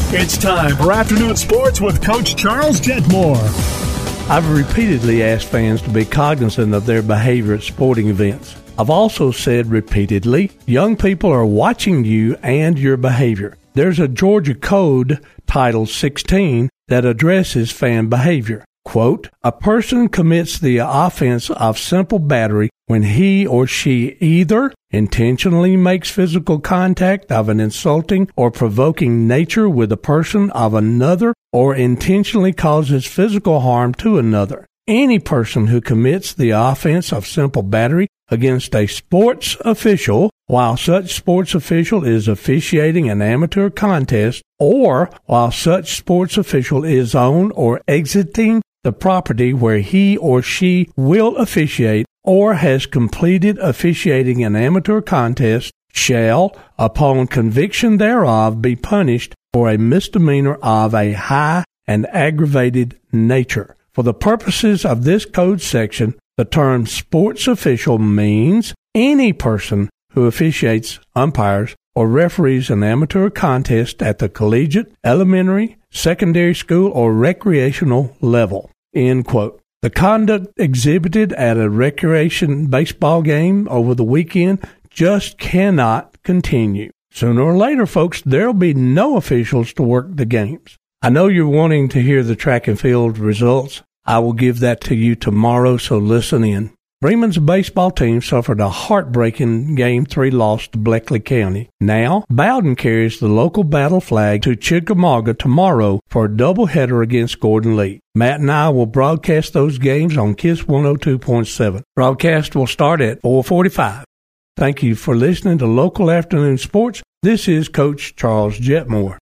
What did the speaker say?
It's time for Afternoon Sports with Coach Charles Jetmore. I've repeatedly asked fans to be cognizant of their behavior at sporting events. I've also said repeatedly, young people are watching you and your behavior. There's a Georgia code, Title 16, that addresses fan behavior. Quote, a person commits the offense of simple battery when he or she either intentionally makes physical contact of an insulting or provoking nature with a person of another or intentionally causes physical harm to another. Any person who commits the offense of simple battery against a sports official while such sports official is officiating an amateur contest or while such sports official is on or exiting the property where he or she will officiate or has completed officiating an amateur contest shall, upon conviction thereof, be punished for a misdemeanor of a high and aggravated nature. For the purposes of this code section, the term sports official means any person who officiates, umpires, or referees an amateur contest at the collegiate, elementary, secondary school, or recreational level. End quote. The conduct exhibited at a recreation baseball game over the weekend just cannot continue. Sooner or later, folks, there'll be no officials to work the games. I know you're wanting to hear the track and field results. I will give that to you tomorrow, so listen in. Bremen's baseball team suffered a heartbreaking Game 3 loss to Bleckley County. Now, Bowden carries the local battle flag to Chickamauga tomorrow for a doubleheader against Gordon Lee. Matt and I will broadcast those games on KISS 102.7. Broadcast will start at 4:45. Thank you for listening to Local Afternoon Sports. This is Coach Charles Jetmore.